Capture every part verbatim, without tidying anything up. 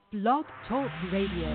Blog Talk Radio.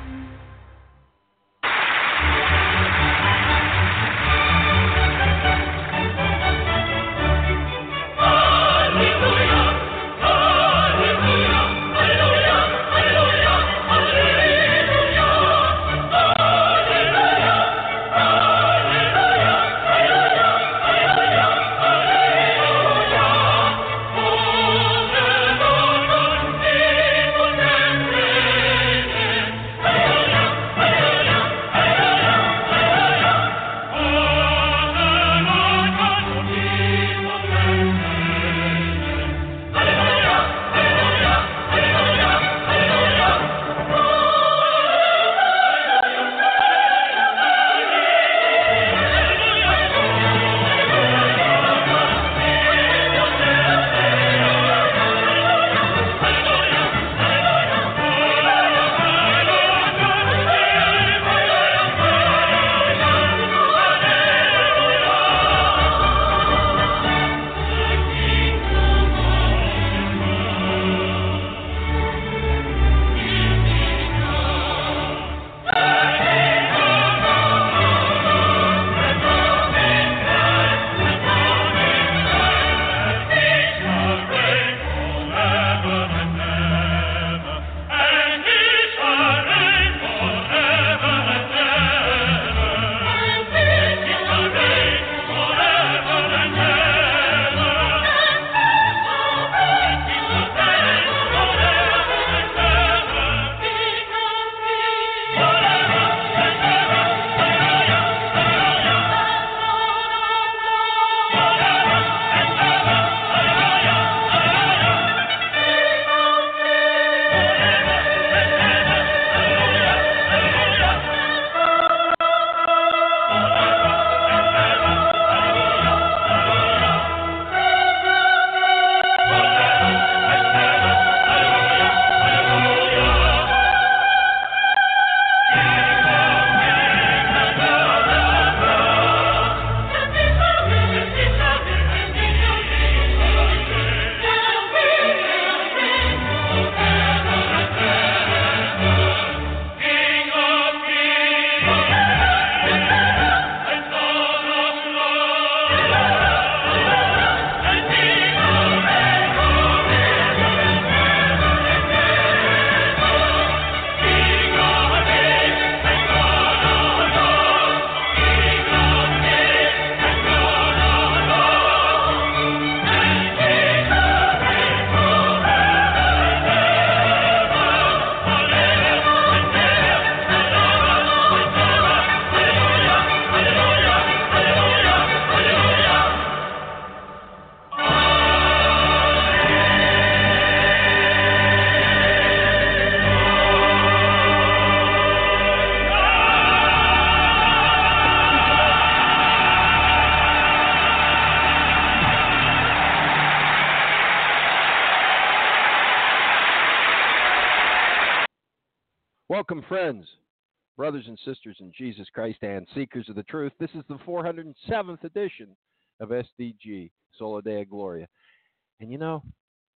Welcome, friends, brothers and sisters in Jesus Christ, and seekers of the truth. This is the four hundred seventh edition of S D G, Sola Dea Gloria. And you know,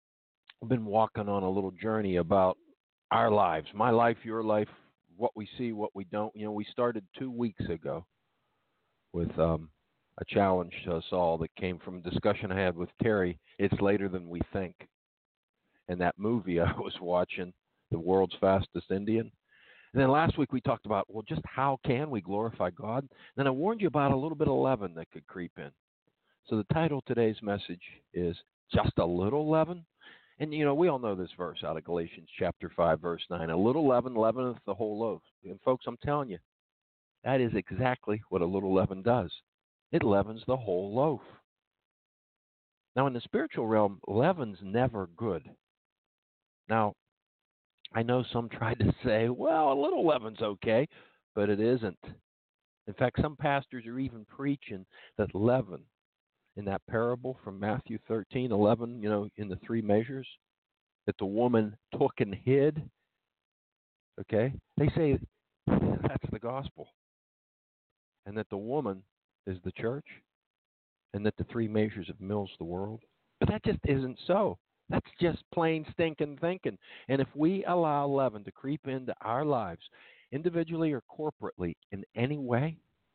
I've been walking on a little journey about our lives, my life, your life, what we see, what we don't. You know, we started two weeks ago with um, a challenge to us all that came from a discussion I had with Terry. It's later than we think. And that movie I was watching, The World's Fastest Indian. And then last week we talked about, well, just how can we glorify God? Then I warned you about a little bit of leaven that could creep in. So the title of today's message is Just a Little Leaven. And, you know, we all know this verse out of Galatians chapter five, verse nine. A little leaven leaveneth the whole loaf. And, folks, I'm telling you, that is exactly what a little leaven does. It leavens the whole loaf. Now, in the spiritual realm, leaven's never good. Now, I know some tried to say, well, a little leaven's okay, but it isn't. In fact, some pastors are even preaching that leaven in that parable from Matthew thirteen, eleven, you know, in the three measures, that the woman took and hid, okay? They say that's the gospel. And that the woman is the church, and that the three measures of mills the world. But that just isn't so. That's just plain stinking thinking. And if we allow leaven to creep into our lives, individually or corporately, in any way,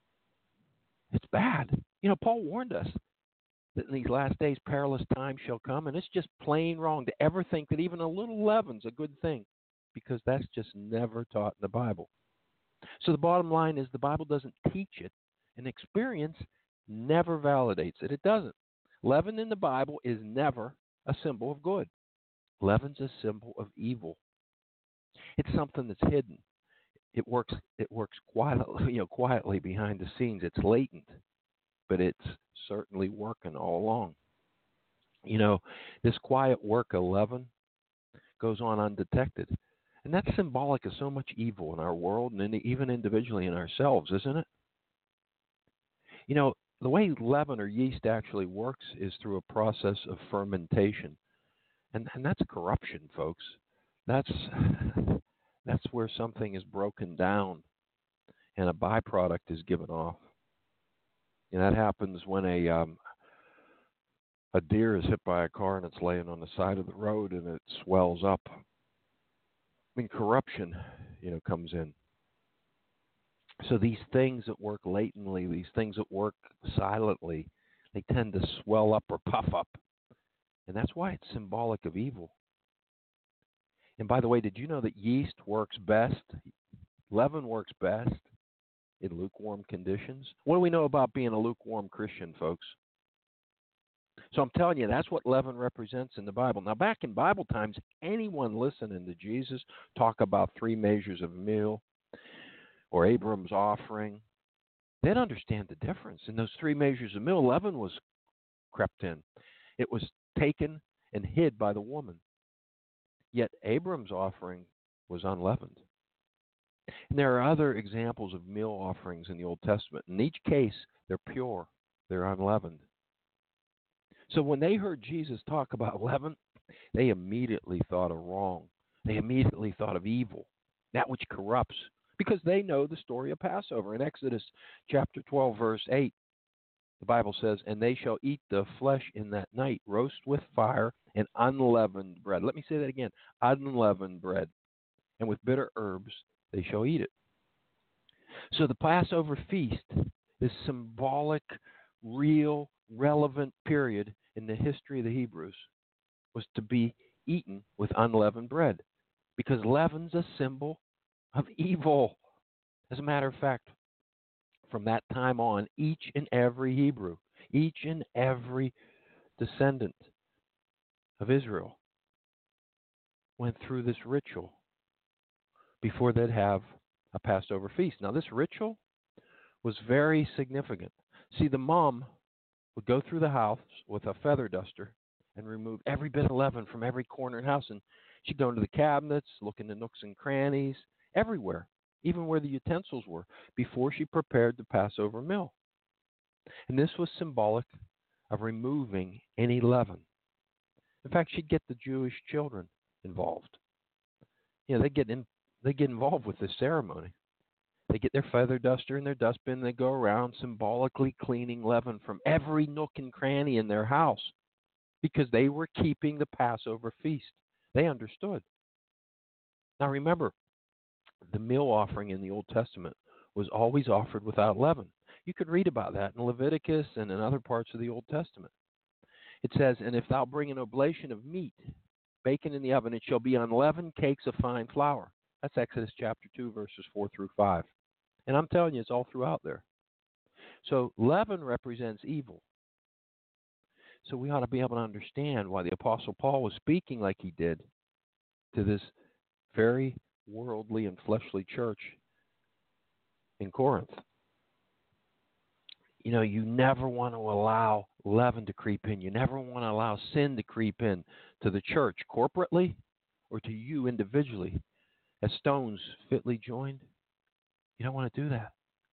it's bad. You know, Paul warned us that in these last days perilous times shall come, and it's just plain wrong to ever think that even a little leaven's a good thing, because that's just never taught in the Bible. So the bottom line is the Bible doesn't teach it, and experience never validates it. It doesn't. Leaven in the Bible is never a symbol of good. Leaven's a symbol of evil. It's something that's hidden. It works. It works quietly, you know, quietly behind the scenes. It's latent, but it's certainly working all along. You know, this quiet work of leaven goes on undetected, and that's symbolic of so much evil in our world and even individually in ourselves, isn't it? You know, the way leaven or yeast actually works is through a process of fermentation. And, and that's corruption, folks. That's that's where something is broken down and a byproduct is given off. And that happens when a um, a deer is hit by a car and it's laying on the side of the road and it swells up. I mean, corruption, you know, comes in. So these things that work latently, these things that work silently, they tend to swell up or puff up. And that's why it's symbolic of evil. And by the way, did you know that yeast works best, leaven works best in lukewarm conditions? What do we know about being a lukewarm Christian, folks? So I'm telling you, that's what leaven represents in the Bible. Now, back in Bible times, anyone listening to Jesus talk about three measures of meal or Abram's offering, they'd understand the difference. In those three measures of meal, leaven was crept in. It was taken and hid by the woman. Yet Abram's offering was unleavened. And there are other examples of meal offerings in the Old Testament. In each case, they're pure. They're unleavened. So when they heard Jesus talk about leaven, they immediately thought of wrong. They immediately thought of evil, that which corrupts, because they know the story of Passover. In Exodus chapter twelve, verse eight, the Bible says, "And they shall eat the flesh in that night, roast with fire and unleavened bread." Let me say that again, unleavened bread. "And with bitter herbs they shall eat it." So the Passover feast, this symbolic, real, relevant period in the history of the Hebrews, was to be eaten with unleavened bread, because leaven's a symbol of evil. As a matter of fact, from that time on, each and every Hebrew, each and every descendant of Israel went through this ritual before they'd have a Passover feast. Now, this ritual was very significant. See, the mom would go through the house with a feather duster and remove every bit of leaven from every corner of the house. And she'd go into the cabinets, look in the nooks and crannies, everywhere, even where the utensils were, before she prepared the Passover meal. And this was symbolic of removing any leaven. In fact, she'd get the Jewish children involved. You know, they get in, they get involved with this ceremony. They get their feather duster and their dustbin, and they go around symbolically cleaning leaven from every nook and cranny in their house, because they were keeping the Passover feast. They understood. Now remember, the meal offering in the Old Testament was always offered without leaven. You could read about that in Leviticus and in other parts of the Old Testament. It says, "And if thou bring an oblation of meat, baken in the oven, it shall be unleavened cakes of fine flour." That's Exodus chapter two, verses four through five. And I'm telling you, it's all throughout there. So leaven represents evil. So we ought to be able to understand why the Apostle Paul was speaking like he did to this very worldly and fleshly church in Corinth. You know, you never want to allow leaven to creep in. You never want to allow sin to creep in to the church corporately or to you individually as stones fitly joined. You don't want to do that.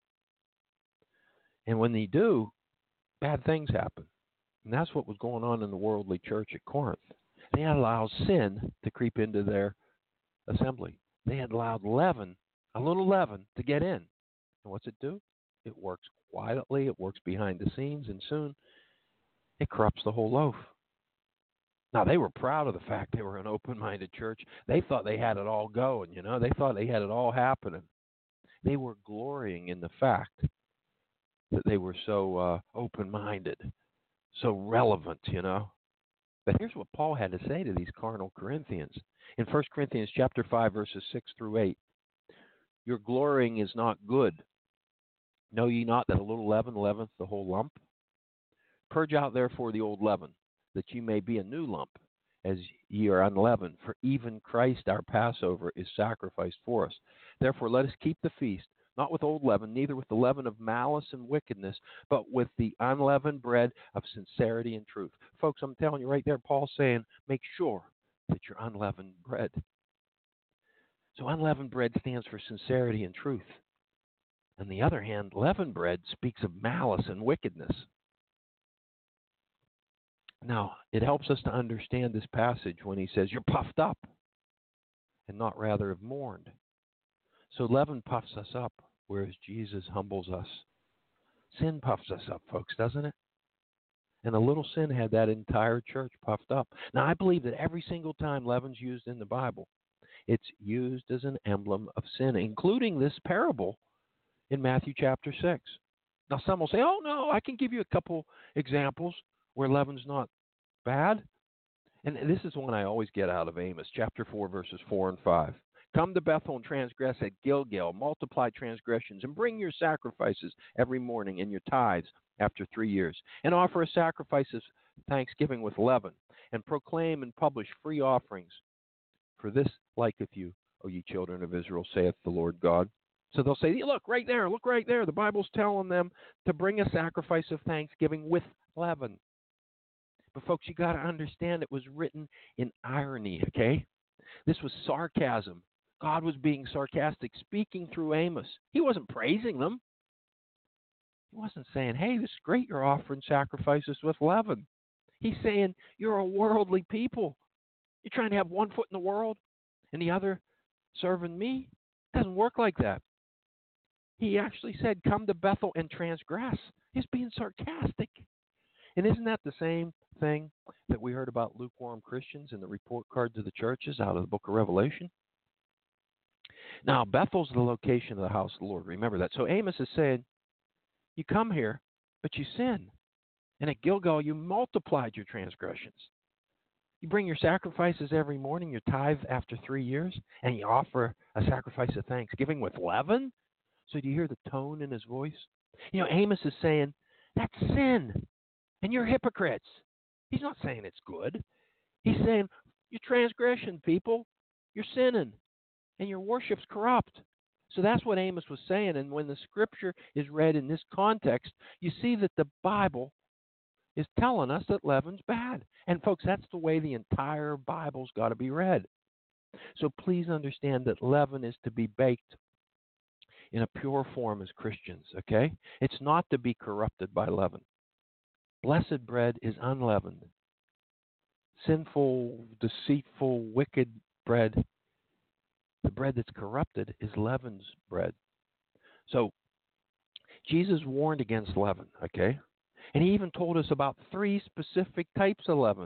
And when they do, bad things happen. And that's what was going on in the worldly church at Corinth. They had allowed sin to creep into their assembly. They had allowed leaven, a little leaven, to get in. And what's it do? It works quietly, it works behind the scenes, and soon it corrupts the whole loaf. Now, they were proud of the fact they were an open-minded church. They thought they had it all going, you know. They thought they had it all happening. They were glorying in the fact that they were so uh, open-minded, so relevant, you know. But here's what Paul had to say to these carnal Corinthians. In First Corinthians chapter five, verses six through eight, your glorying is not good. Know ye not that a little leaven leaveneth the whole lump? Purge out therefore the old leaven, that ye may be a new lump, as ye are unleavened. For even Christ our Passover is sacrificed for us. Therefore let us keep the feast, not with old leaven, neither with the leaven of malice and wickedness, but with the unleavened bread of sincerity and truth. Folks, I'm telling you right there, Paul's saying, make sure that you're unleavened bread. So unleavened bread stands for sincerity and truth. On the other hand, leavened bread speaks of malice and wickedness. Now, it helps us to understand this passage when he says, you're puffed up and not rather have mourned. So leaven puffs us up, whereas Jesus humbles us. Sin puffs us up, folks, doesn't it? And a little sin had that entire church puffed up. Now, I believe that every single time leaven's used in the Bible, it's used as an emblem of sin, including this parable in Matthew chapter six. Now, some will say, oh, no, I can give you a couple examples where leaven's not bad. And this is one I always get out of Amos, chapter four, verses four and five. Come to Bethel and transgress at Gilgal, multiply transgressions, and bring your sacrifices every morning and your tithes after three years, and offer a sacrifice of thanksgiving with leaven, and proclaim and publish free offerings. For this liketh you, O ye children of Israel, saith the Lord God. So they'll say, look, right there, look right there. The Bible's telling them to bring a sacrifice of thanksgiving with leaven. But folks, you got to understand it was written in irony, okay? This was sarcasm. God was being sarcastic, speaking through Amos. He wasn't praising them. He wasn't saying, hey, this is great, you're offering sacrifices with leaven. He's saying, you're a worldly people. You're trying to have one foot in the world and the other serving me. It doesn't work like that. He actually said, come to Bethel and transgress. He's being sarcastic. And isn't that the same thing that we heard about lukewarm Christians in the report cards of the churches out of the book of Revelation? Now, Bethel's the location of the house of the Lord. Remember that. So Amos is saying, you come here, but you sin. And at Gilgal, you multiplied your transgressions. You bring your sacrifices every morning, your tithe after three years, and you offer a sacrifice of thanksgiving with leaven? So do you hear the tone in his voice? You know, Amos is saying, that's sin. And you're hypocrites. He's not saying it's good. He's saying, you're transgression, people. You're sinning. And your worship's corrupt. So that's what Amos was saying. And when the scripture is read in this context, you see that the Bible is telling us that leaven's bad. And folks, that's the way the entire Bible's got to be read. So please understand that leaven is to be baked in a pure form as Christians, okay? It's not to be corrupted by leaven. Blessed bread is unleavened. Sinful, deceitful, wicked bread, the bread that's corrupted, is leaven's bread. So Jesus warned against leaven, okay? And he even told us about three specific types of leaven.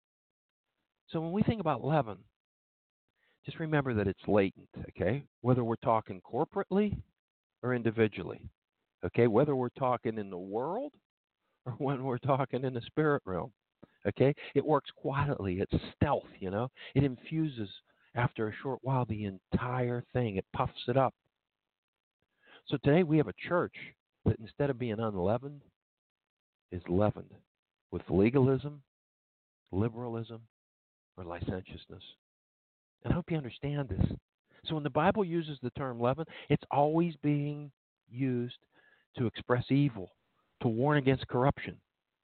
So when we think about leaven, just remember that it's latent, okay? Whether we're talking corporately or individually, okay? Whether we're talking in the world or when we're talking in the spirit realm, okay? It works quietly. It's stealth, you know? It infuses, after a short while, the entire thing. It puffs it up. So today we have a church that instead of being unleavened, is leavened with legalism, liberalism, or licentiousness. And I hope you understand this. So when the Bible uses the term leaven, it's always being used to express evil, to warn against corruption.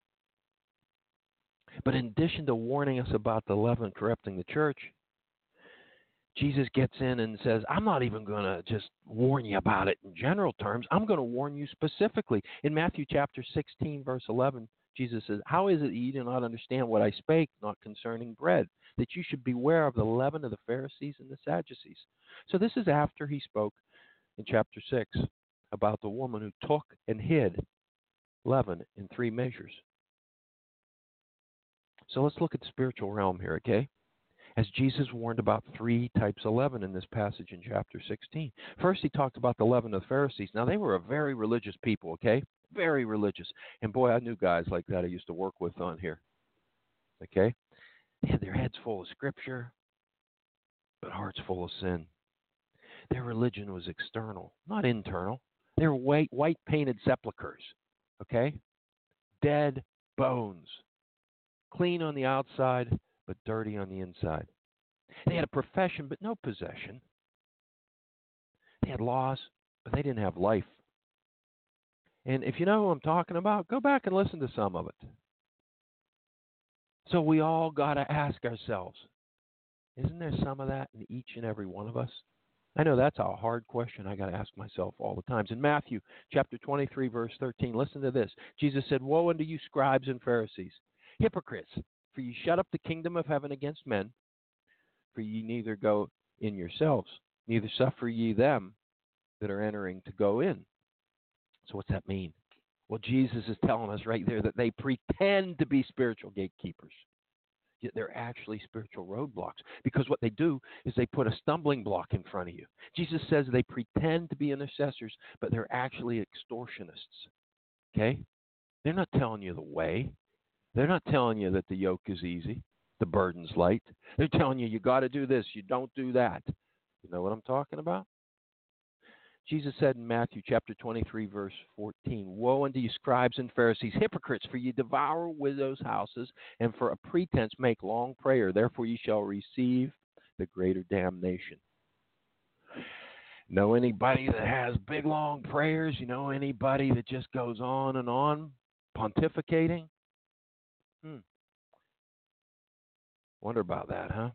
But in addition to warning us about the leaven corrupting the church, Jesus gets in and says, I'm not even going to just warn you about it in general terms. I'm going to warn you specifically. In Matthew chapter sixteen, verse eleven, Jesus says, how is it that you do not understand what I spake, not concerning bread, that you should beware of the leaven of the Pharisees and the Sadducees? So this is after he spoke in chapter six about the woman who took and hid leaven in three measures. So let's look at the spiritual realm here, okay? As Jesus warned about three types of leaven in this passage in chapter sixteen. First, he talked about the leaven of the Pharisees. Now, they were a very religious people, okay? Very religious. And boy, I knew guys like that I used to work with on here, okay? They had their heads full of Scripture, but hearts full of sin. Their religion was external, not internal. They were white, white painted sepulchres, okay? Dead bones. Clean on the outside, but dirty on the inside. They had a profession, but no possession. They had laws, but they didn't have life. And if you know who I'm talking about, go back and listen to some of it. So we all got to ask ourselves, isn't there some of that in each and every one of us? I know that's a hard question I got to ask myself all the times. In Matthew chapter twenty-three, verse thirteen, listen to this. Jesus said, "Woe unto you, scribes and Pharisees, hypocrites, for ye shut up the kingdom of heaven against men, for ye neither go in yourselves, neither suffer ye them that are entering to go in." So what's that mean? Well, Jesus is telling us right there that they pretend to be spiritual gatekeepers, yet they're actually spiritual roadblocks, because what they do is they put a stumbling block in front of you. Jesus says they pretend to be intercessors, but they're actually extortionists, okay? They're not telling you the way. They're not telling you that the yoke is easy, the burden's light. They're telling you, you got to do this, you don't do that. You know what I'm talking about? Jesus said in Matthew chapter twenty-three, verse fourteen, "Woe unto you, scribes and Pharisees, hypocrites, for ye devour widows' houses, and for a pretense make long prayer. Therefore ye shall receive the greater damnation." Know anybody that has big, long prayers? You know anybody that just goes on and on pontificating? Hmm. Wonder about that, huh?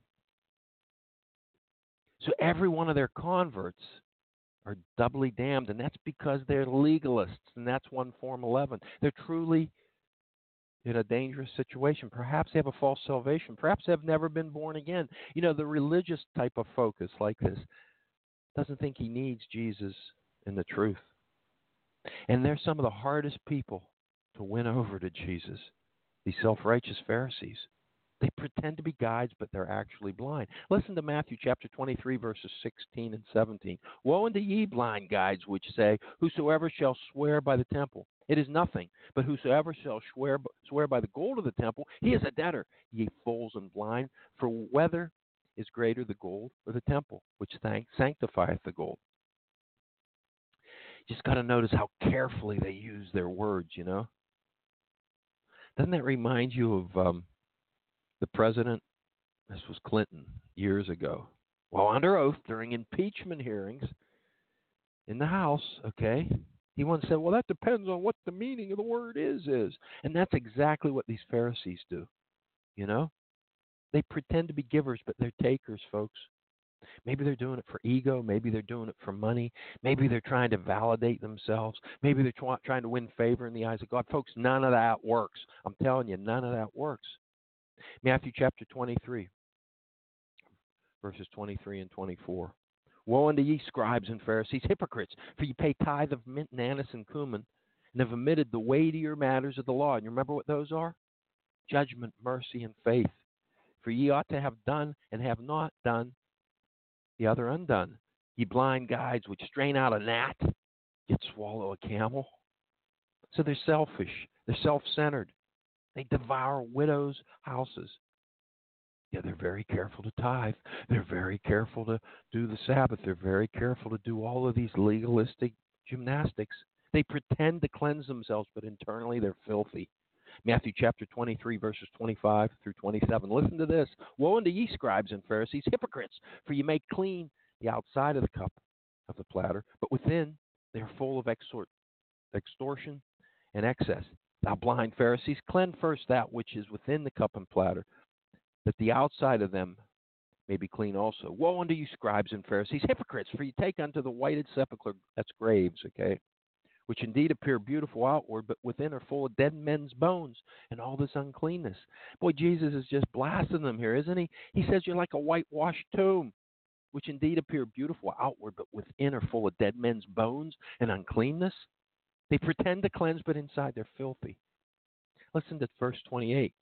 So every one of their converts are doubly damned, and that's because they're legalists, and that's one form eleven. They're truly in a dangerous situation. Perhaps they have a false salvation. Perhaps they've never been born again. You know, the religious type of focus like this doesn't think he needs Jesus and the truth. And they're some of the hardest people to win over to Jesus, these self-righteous Pharisees. They pretend to be guides, but they're actually blind. Listen to Matthew chapter twenty-three, verses sixteen and seventeen. "Woe unto ye, blind guides, which say, Whosoever shall swear by the temple, it is nothing. But whosoever shall swear, swear by the gold of the temple, he is a debtor. Ye fools and blind, for whether is greater, the gold or the temple, which thank, sanctifieth the gold?" You just got to notice how carefully they use their words, you know. Doesn't that remind you of um, the president? This was Clinton years ago. Well, under oath during impeachment hearings in the House, okay, he once said, well, that depends on what the meaning of the word is, is. And that's exactly what these Pharisees do, you know. They pretend to be givers, but they're takers, folks. Maybe they're doing it for ego. Maybe they're doing it for money. Maybe they're trying to validate themselves. Maybe they're try- trying to win favor in the eyes of God. Folks, none of that works. I'm telling you, none of that works. Matthew chapter twenty-three, verses twenty-three and twenty-four. "Woe unto ye, scribes and Pharisees, hypocrites, for ye pay tithe of mint and anise and cumin, and have omitted the weightier matters of the law." And you remember what those are? Judgment, mercy, and faith. "For ye ought to have done and have not done the other undone. Ye blind guides, which strain out a gnat, yet swallow a camel." So they're selfish. They're self-centered. They devour widows' houses. Yeah, they're very careful to tithe. They're very careful to do the Sabbath. They're very careful to do all of these legalistic gymnastics. They pretend to cleanse themselves, but internally they're filthy. Matthew chapter twenty-three, verses twenty-five through twenty-seven. Listen to this. "Woe unto ye, scribes and Pharisees, hypocrites, for ye make clean the outside of the cup of the platter, but within they are full of extort, extortion and excess. Thou blind Pharisees, cleanse first that which is within the cup and platter, that the outside of them may be clean also. Woe unto you, scribes and Pharisees, hypocrites, for you take unto the whited sepulchre," that's graves, okay, "which indeed appear beautiful outward, but within are full of dead men's bones and all this uncleanness." Boy, Jesus is just blasting them here, isn't he? He says you're like a whitewashed tomb, which indeed appear beautiful outward, but within are full of dead men's bones and uncleanness. They pretend to cleanse, but inside they're filthy. Listen to verse twenty-eight.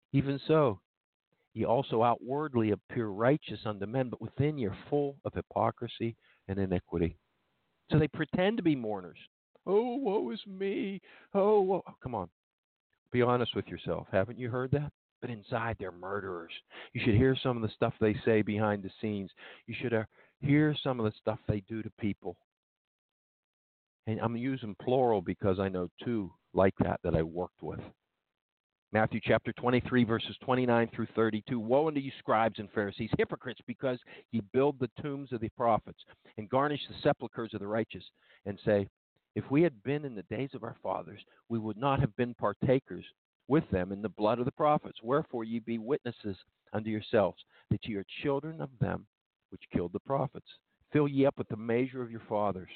Even so, ye also outwardly appear righteous unto men, but within you're full of hypocrisy and iniquity. So they pretend to be mourners. Oh, woe is me. Oh, woe. Come on. Be honest with yourself. Haven't you heard that? But inside, they're murderers. You should hear some of the stuff they say behind the scenes. You should uh, hear some of the stuff they do to people. And I'm using plural because I know two like that that I worked with. Matthew chapter twenty-three, verses twenty-nine through thirty-two. Woe unto you, scribes and Pharisees, hypocrites, because ye build the tombs of the prophets and garnish the sepulchres of the righteous, and say, if we had been in the days of our fathers, we would not have been partakers with them in the blood of the prophets. Wherefore ye be witnesses unto yourselves, that ye are children of them which killed the prophets. Fill ye up with the measure of your fathers.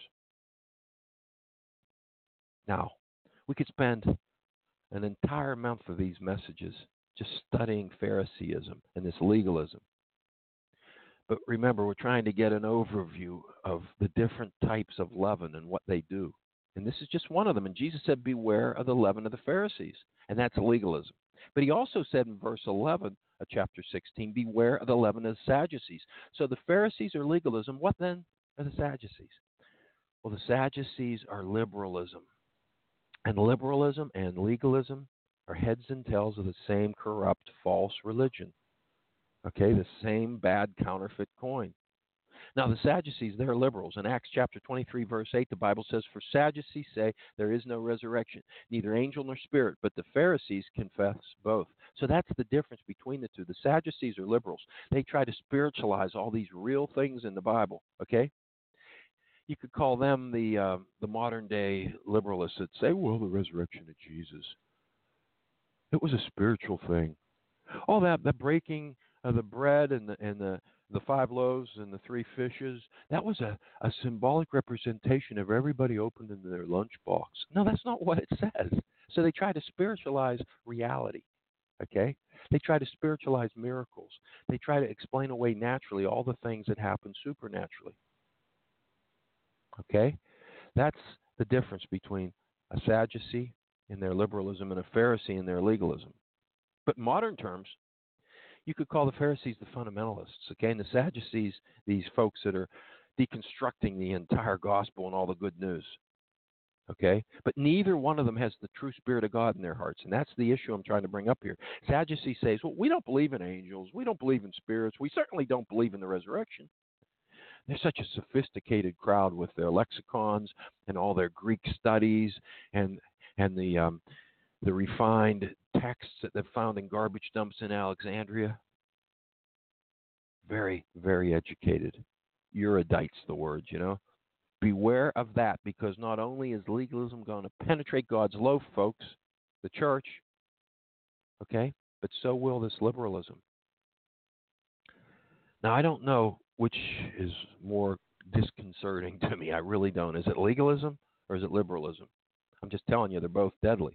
Now, we could spend an entire month of these messages just studying Phariseeism and this legalism. But remember, we're trying to get an overview of the different types of leaven and what they do. And this is just one of them. And Jesus said, beware of the leaven of the Pharisees. And that's legalism. But he also said in verse eleven of chapter sixteen, beware of the leaven of the Sadducees. So the Pharisees are legalism. What then are the Sadducees? Well, the Sadducees are liberalism. And liberalism and legalism are heads and tails of the same corrupt, false religion. Okay, the same bad counterfeit coin. Now, the Sadducees, they're liberals. In Acts chapter twenty-three, verse eight, the Bible says, for Sadducees say there is no resurrection, neither angel nor spirit, but the Pharisees confess both. So that's the difference between the two. The Sadducees are liberals. They try to spiritualize all these real things in the Bible, okay? You could call them the uh, the modern-day liberalists that say, well, the resurrection of Jesus, it was a spiritual thing. All that, the breaking of the bread and the, and the, the five loaves and the three fishes, that was a, a symbolic representation of everybody opening their lunchbox. No, that's not what it says. So they try to spiritualize reality, okay? They try to spiritualize miracles. They try to explain away naturally all the things that happen supernaturally. Okay? That's the difference between a Sadducee in their liberalism and a Pharisee in their legalism. But in modern terms, you could call the Pharisees the fundamentalists, okay? And the Sadducees, these folks that are deconstructing the entire gospel and all the good news, okay? But neither one of them has the true Spirit of God in their hearts, and that's the issue I'm trying to bring up here. Sadducees says, well, we don't believe in angels. We don't believe in spirits. We certainly don't believe in the resurrection. They're such a sophisticated crowd with their lexicons and all their Greek studies and and the um, the refined texts that they've found in garbage dumps in Alexandria. Very, very educated. Erudites, the word, you know. Beware of that, because not only is legalism going to penetrate God's loaf, folks, the church, okay, but so will this liberalism. Now, I don't know which is more disconcerting to me. I really don't. Is it legalism or is it liberalism? I'm just telling you, they're both deadly.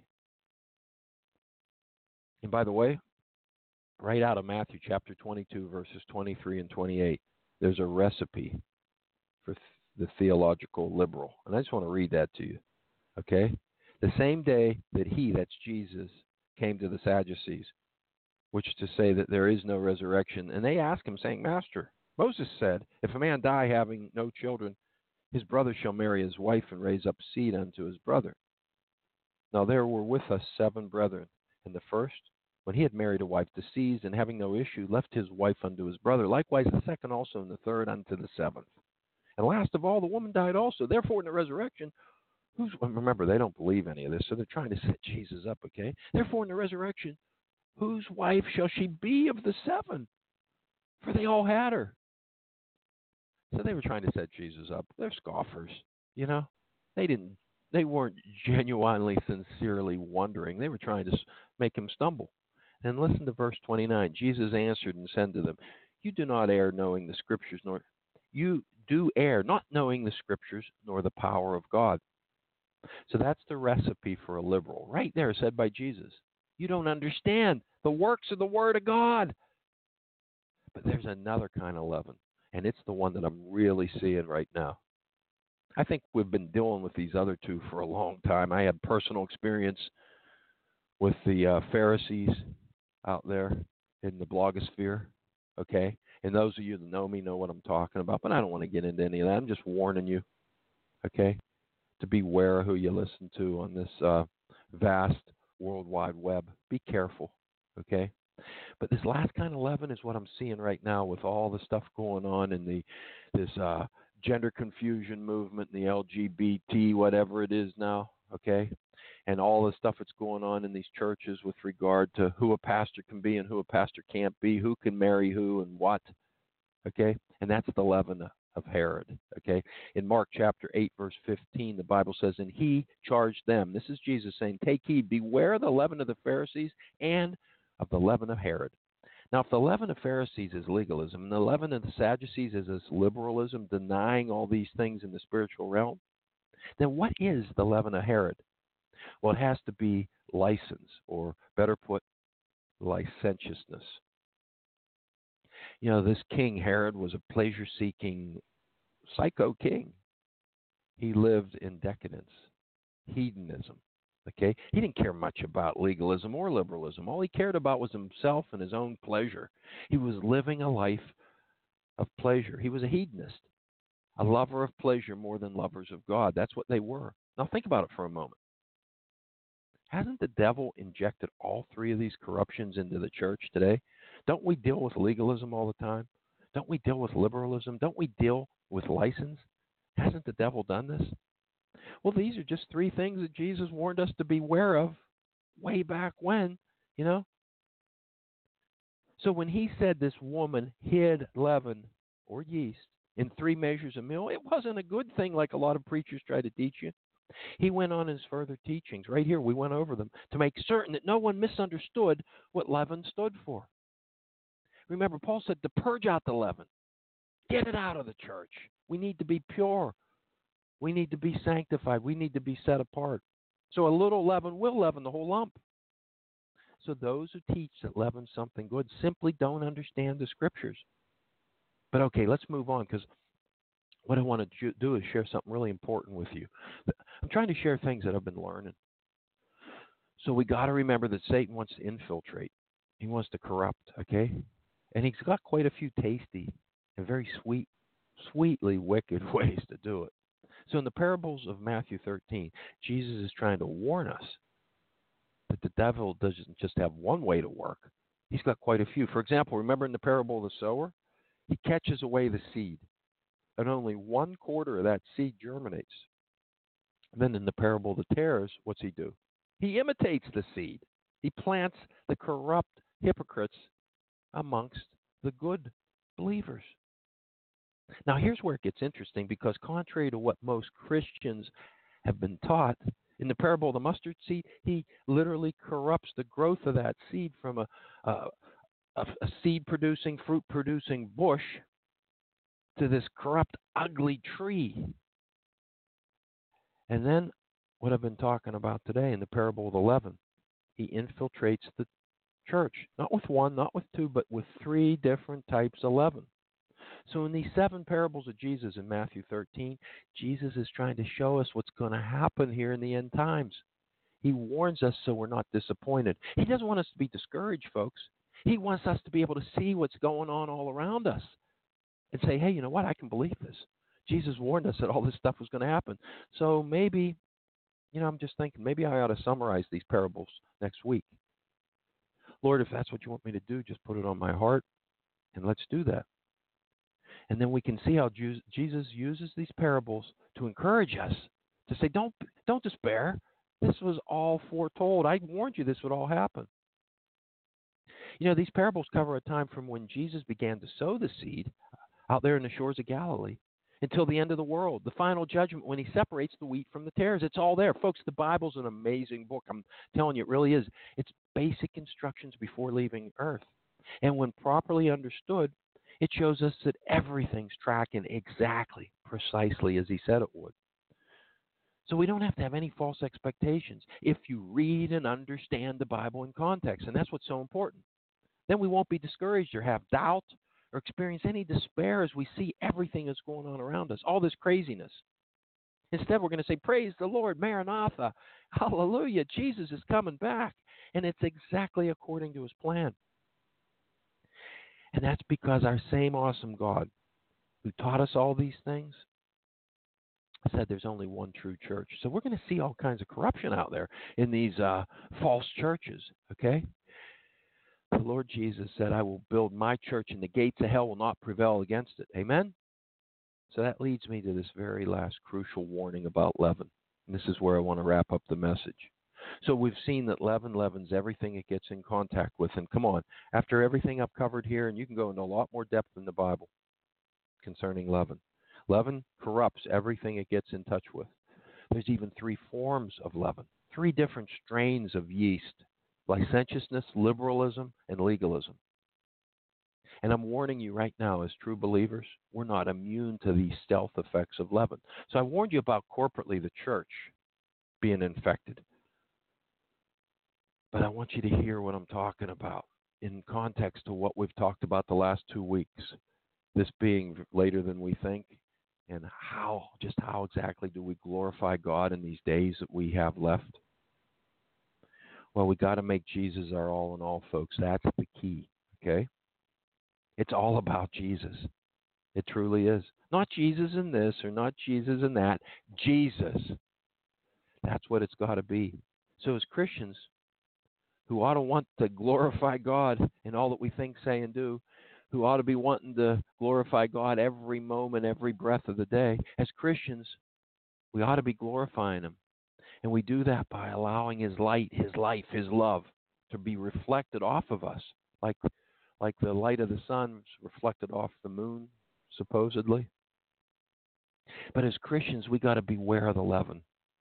And by the way, right out of Matthew chapter twenty-two, verses twenty-three and twenty-eight, there's a recipe for th- the theological liberal. And I just want to read that to you, okay? The same day that he, that's Jesus, came to the Sadducees, which is to say that there is no resurrection, and they ask him, saying, Master, Moses said, if a man die having no children, his brother shall marry his wife and raise up seed unto his brother. Now there were with us seven brethren, and the first, when he had married a wife, deceased, and having no issue, left his wife unto his brother. Likewise the second also, and the third unto the seventh. And last of all, the woman died also. Therefore, in the resurrection, who's, remember, they don't believe any of this, so they're trying to set Jesus up, okay? Therefore, in the resurrection, whose wife shall she be of the seven? For they all had her. So they were trying to set Jesus up. They're scoffers, you know. They didn't. They weren't genuinely, sincerely wondering. They were trying to make him stumble. And listen to verse twenty-nine. Jesus answered and said to them, "You do not err, knowing the Scriptures, nor you do err, not knowing the Scriptures, nor the power of God." So that's the recipe for a liberal, right there, said by Jesus. You don't understand the works of the Word of God. But there's another kind of leaven, and it's the one that I'm really seeing right now. I think we've been dealing with these other two for a long time. I had personal experience with the uh, Pharisees. out there in the blogosphere, okay? And those of you that know me know what I'm talking about, but I don't want to get into any of that. I'm just warning you, okay, to beware of who you listen to on this uh, vast World Wide Web. Be careful, okay? But this last kind of leaven is what I'm seeing right now with all the stuff going on in the this uh, gender confusion movement and the L G B T, whatever it is now, okay? And all the stuff that's going on in these churches with regard to who a pastor can be and who a pastor can't be, who can marry who and what, okay? And that's the leaven of Herod, okay? In Mark chapter eight, verse fifteen, the Bible says, and he charged them. This is Jesus saying, take heed, beware the leaven of the Pharisees and of the leaven of Herod. Now, if the leaven of Pharisees is legalism and the leaven of the Sadducees is this liberalism, denying all these things in the spiritual realm, then what is the leaven of Herod? Well, it has to be license, or better put, licentiousness. You know, this king Herod was a pleasure-seeking psycho king. He lived in decadence, hedonism. Okay, he didn't care much about legalism or liberalism. All he cared about was himself and his own pleasure. He was living a life of pleasure. He was a hedonist, a lover of pleasure more than lovers of God. That's what they were. Now think about it for a moment. Hasn't the devil injected all three of these corruptions into the church today? Don't we deal with legalism all the time? Don't we deal with liberalism? Don't we deal with license? Hasn't the devil done this? Well, these are just three things that Jesus warned us to beware of way back when, you know. So when he said this woman hid leaven or yeast in three measures of meal, it wasn't a good thing like a lot of preachers try to teach you. He went on his further teachings. Right here, we went over them to make certain that no one misunderstood what leaven stood for. Remember, Paul said to purge out the leaven. Get it out of the church. We need to be pure. We need to be sanctified. We need to be set apart. So a little leaven will leaven the whole lump. So those who teach that leaven something good simply don't understand the Scriptures. But okay, let's move on, because what I want to do is share something really important with you. I'm trying to share things that I've been learning. So we got to remember that Satan wants to infiltrate. He wants to corrupt, okay? And he's got quite a few tasty and very sweet, sweetly wicked ways to do it. So in the parables of Matthew thirteen, Jesus is trying to warn us that the devil doesn't just have one way to work. He's got quite a few. For example, remember in the parable of the sower? He catches away the seed, and only one quarter of that seed germinates. And then in the parable of the tares, what's he do? He imitates the seed. He plants the corrupt hypocrites amongst the good believers. Now, here's where it gets interesting, because contrary to what most Christians have been taught, in the parable of the mustard seed, he literally corrupts the growth of that seed from a, a, a seed-producing, fruit-producing bush to this corrupt, ugly tree. And then what I've been talking about today in the parable of the leaven, he infiltrates the church, not with one, not with two, but with three different types of leaven. So in these seven parables of Jesus in Matthew thirteen, Jesus is trying to show us what's going to happen here in the end times. He warns us so we're not disappointed. He doesn't want us to be discouraged, folks. He wants us to be able to see what's going on all around us and say, hey, you know what? I can believe this. Jesus warned us that all this stuff was going to happen. So maybe, you know, I'm just thinking, maybe I ought to summarize these parables next week. Lord, if that's what you want me to do, just put it on my heart, and let's do that. And then we can see how Jesus uses these parables to encourage us, to say, don't, don't despair. This was all foretold. I warned you this would all happen. You know, these parables cover a time from when Jesus began to sow the seed out there in the shores of Galilee until the end of the world, the final judgment, when he separates the wheat from the tares. It's all there. Folks, the Bible's an amazing book. I'm telling you, it really is. It's basic instructions before leaving earth. And when properly understood, it shows us that everything's tracking exactly, precisely as he said it would. So we don't have to have any false expectations if you read and understand the Bible in context, and that's what's so important. Then we won't be discouraged or have doubt or experience any despair as we see everything that's going on around us, all this craziness. Instead, we're going to say, praise the Lord, Maranatha, hallelujah, Jesus is coming back. And it's exactly according to his plan. And that's because our same awesome God who taught us all these things said there's only one true church. So we're going to see all kinds of corruption out there in these uh, false churches, okay? The Lord Jesus said, I will build my church and the gates of hell will not prevail against it. Amen? So that leads me to this very last crucial warning about leaven. And this is where I want to wrap up the message. So we've seen that leaven leavens everything it gets in contact with. And come on, after everything I've covered here, and you can go into a lot more depth in the Bible concerning leaven. Leaven corrupts everything it gets in touch with. There's even three forms of leaven, three different strains of yeast: licentiousness, liberalism, and legalism. And I'm warning you right now, as true believers, we're not immune to these stealth effects of leaven. So I warned you about corporately the church being infected. But I want you to hear what I'm talking about in context to what we've talked about the last two weeks, this being later than we think, and how, just how exactly do we glorify God in these days that we have left? Well, we got to make Jesus our all in all, folks. That's the key, okay? It's all about Jesus. It truly is. Not Jesus in this or not Jesus in that. Jesus. That's what it's got to be. So as Christians who ought to want to glorify God in all that we think, say, and do, who ought to be wanting to glorify God every moment, every breath of the day, as Christians, we ought to be glorifying Him. And we do that by allowing His light, His life, His love to be reflected off of us, like like the light of the sun is reflected off the moon, supposedly. But as Christians, we got to beware of the leaven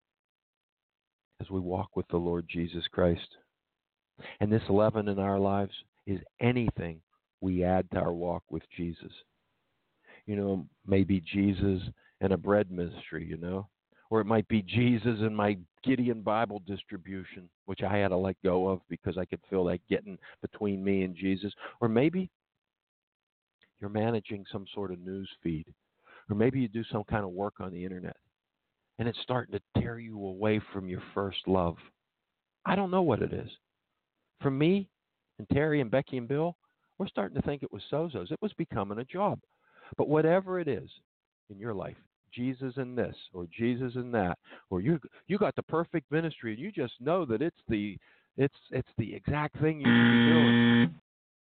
as we walk with the Lord Jesus Christ. And this leaven in our lives is anything we add to our walk with Jesus. You know, maybe Jesus and a bread ministry, you know, or it might be Jesus and my Gideon Bible distribution, which I had to let go of because I could feel that getting between me and Jesus. Or maybe you're managing some sort of news feed, or maybe you do some kind of work on the internet, and it's starting to tear you away from your first love. I don't know what it is. For me and Terry and Becky and Bill, we're starting to think it was Sozo's. It was becoming a job. But whatever it is in your life, Jesus in this or Jesus in that, or you you got the perfect ministry and you just know that it's the it's it's the exact thing you should be doing.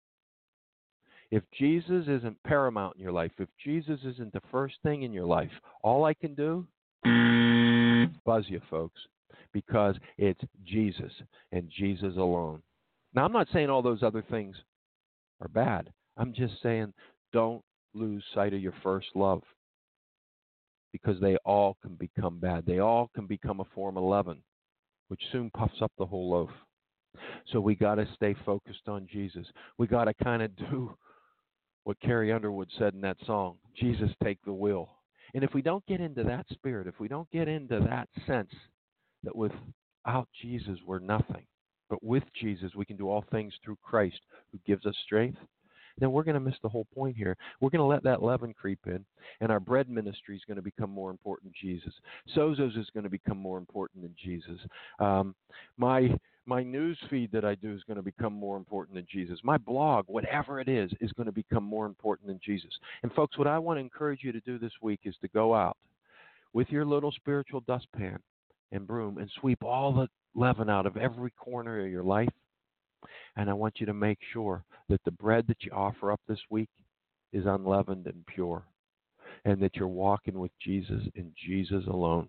If Jesus isn't paramount in your life, if Jesus isn't the first thing in your life, all I can do is buzz you, folks, because it's Jesus and Jesus alone. Now, I'm not saying all those other things are bad. I'm just saying don't lose sight of your first love, because they all can become bad. They all can become a form of leaven, which soon puffs up the whole loaf. So we got to stay focused on Jesus. We got to kind of do what Carrie Underwood said in that song, Jesus, take the wheel. And if we don't get into that spirit, if we don't get into that sense that without Jesus we're nothing, but with Jesus we can do all things through Christ who gives us strength, then we're going to miss the whole point here. We're going to let that leaven creep in, and our bread ministry is going to become more important than Jesus. Sozo's is going to become more important than Jesus. Um, my my news feed that I do is going to become more important than Jesus. My blog, whatever it is, is going to become more important than Jesus. And folks, what I want to encourage you to do this week is to go out with your little spiritual dustpan and broom and sweep all the leaven out of every corner of your life. And I want you to make sure that the bread that you offer up this week is unleavened and pure, and that you're walking with Jesus and Jesus alone.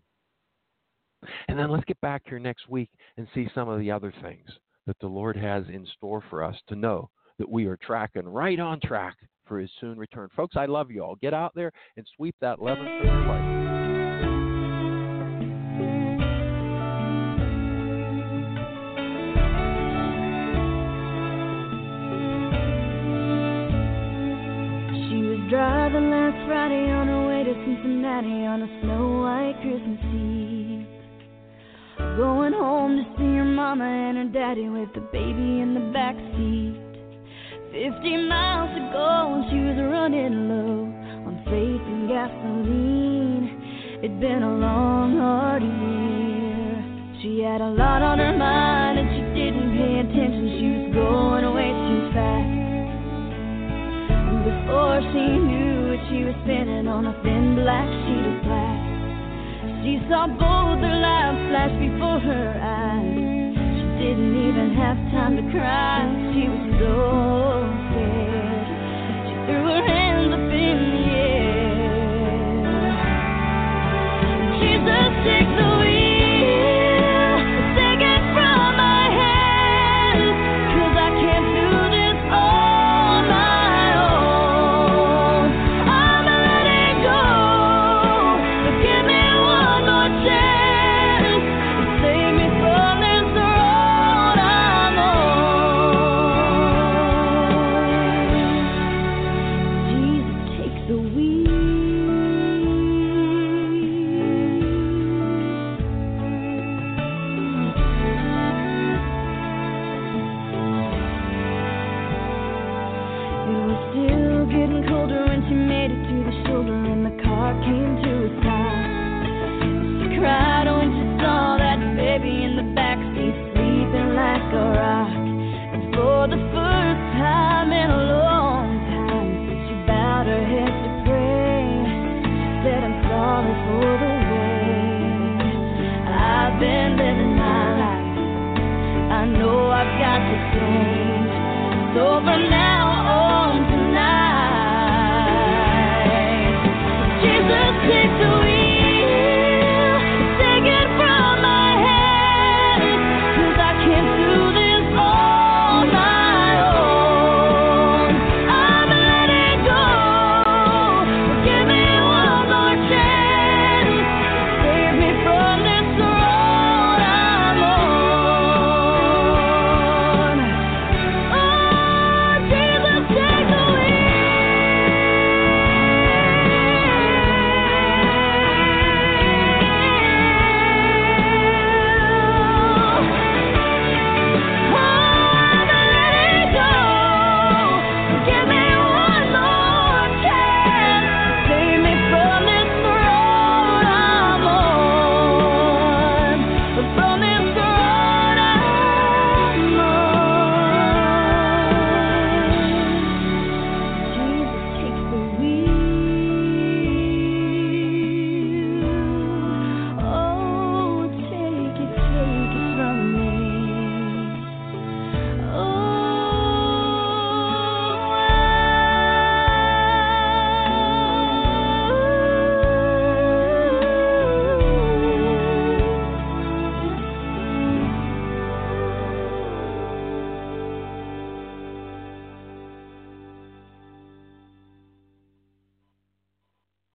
And then let's get back here next week and see some of the other things that the Lord has in store for us to know that we are tracking right on track for His soon return. Folks, I love you all. Get out there and sweep that leaven from your life. Driving last Friday on her way to Cincinnati on a snow-white Christmas Eve. Going home to see her mama and her daddy with the baby in the back seat. Fifty miles to go and she was running low on faith and gasoline. It'd been a long, hard year. She had a lot on her mind and she didn't pay going way too fast. And before she knew it, she was spinning on a thin black sheet of glass. She saw both their lives flash before her eyes. She didn't even have time to cry. She was so